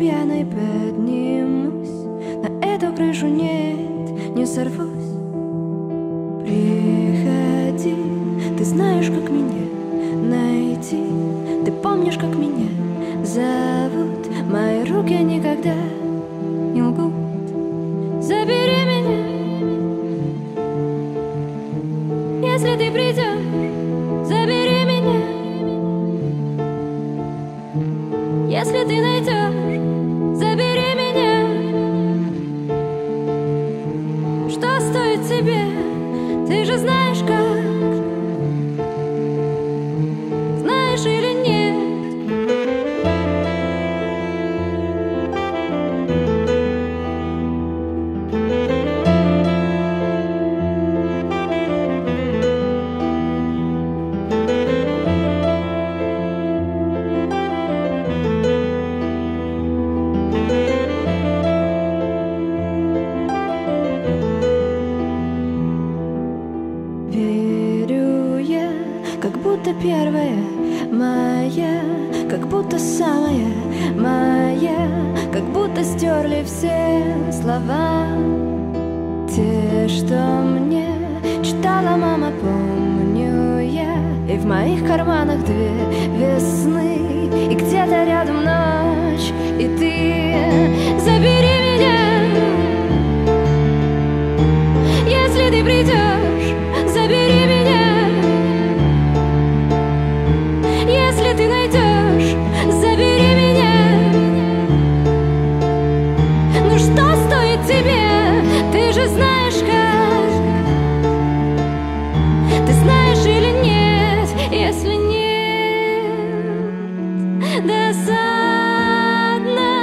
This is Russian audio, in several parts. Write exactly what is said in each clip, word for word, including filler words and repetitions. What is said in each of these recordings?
пьяной поднимусь, на эту крышу нет, не сорвусь. Приходи, ты знаешь, как меня найти, ты помнишь, как меня зовут. Мои руки никогда не лгут. Забери меня, если ты придешь. Забери меня, если ты найдешь. Забери меня. Что стоит тебе? Ты же знаешь как. Знаешь или нет? Верю я, как будто первая моя, как будто самая моя, как будто стерли все слова, те, что мне читала мама, помню я. И в моих карманах две весны, и где-то рядом ночь, и ты. Забери меня, если ты придешь. Забери меня, если ты найдешь. Забери меня. Ну что стоит тебе? Ты же знаешь как. Ты знаешь или нет? Если нет, досадно.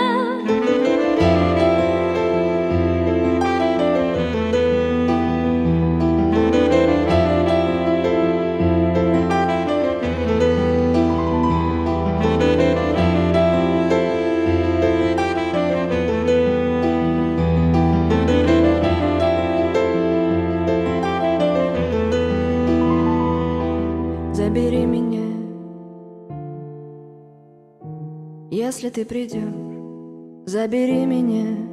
Забери меня, если ты придешь. Забери меня,